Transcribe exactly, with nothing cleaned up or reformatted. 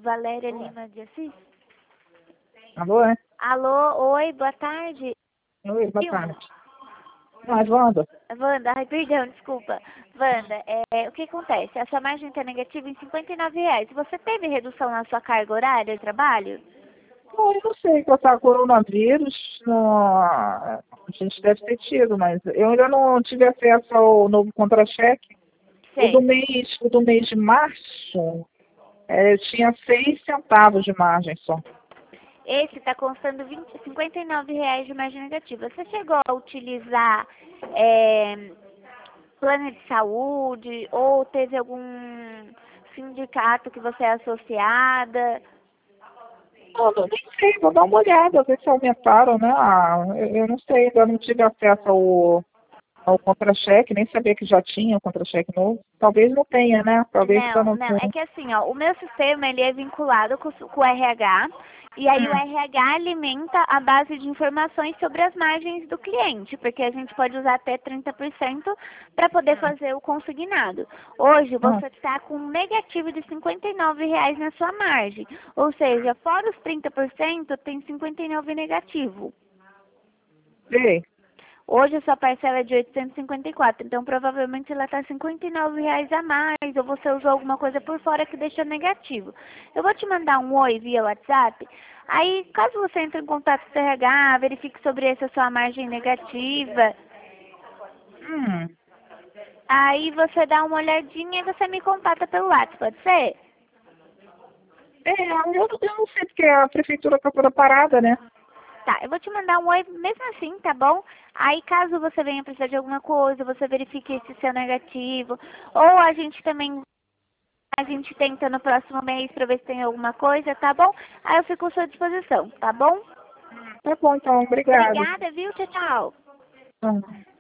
Valéria Lima de Assis? Alô, é? Alô, oi, boa tarde. Oi, boa Sim. tarde. Mas, Wanda, Wanda, ai, perdão, desculpa. Wanda, é, o que acontece? A sua margem está negativa em cinquenta e nove reais. Você teve redução na sua carga horária de trabalho? bom, eu não sei qual tá coronavírus, não, a gente deve ter tido, mas eu ainda não tive acesso ao novo contra-cheque. O do Sei. mês, o do mês de março, é, eu tinha seis centavos de margem só. Esse está constando vinte, cinquenta e nove reais de margem negativa. Você chegou a utilizar é, plano de saúde ou teve algum sindicato que você é associada? Não, eu nem sei, vou dar uma olhada, ver se aumentaram, né? Ah, eu, eu não sei, ainda não tive acesso ao, ao contra-cheque, nem sabia que já tinha o contra-cheque novo. Talvez não tenha, né? Talvez ainda Não, não não, é tenha. que assim, ó, o meu sistema ele é vinculado com, o- com o R H e aí o Hum, R H alimenta a base de informações sobre as margens do cliente, porque a gente pode usar até trinta por cento para poder fazer o consignado. Hoje ah, você está com um negativo de cinquenta e nove reais na sua margem, ou seja, fora os trinta por cento tem cinquenta e nove negativo. sei. Hoje a sua parcela é de oitocentos e cinquenta e quatro, então provavelmente ela está cinquenta e nove reais a mais, ou você usou alguma coisa por fora que deixou negativo. Eu vou te mandar um oi via WhatsApp, aí caso você entre em contato com o C R H, verifique sobre essa sua margem negativa, Hum. aí você dá uma olhadinha e você me contata pelo WhatsApp, pode ser? É, eu, eu não sei porque a prefeitura está toda parada, né? Tá, eu vou te mandar um oi mesmo assim, tá bom? Aí caso você venha precisar de alguma coisa, você verifique esse seu negativo, ou a gente também a gente tenta no próximo mês para ver se tem alguma coisa, tá bom? Aí eu fico à sua disposição, tá bom? Tá bom, então, obrigada. Obrigada, viu? Tchau, tchau. Ah.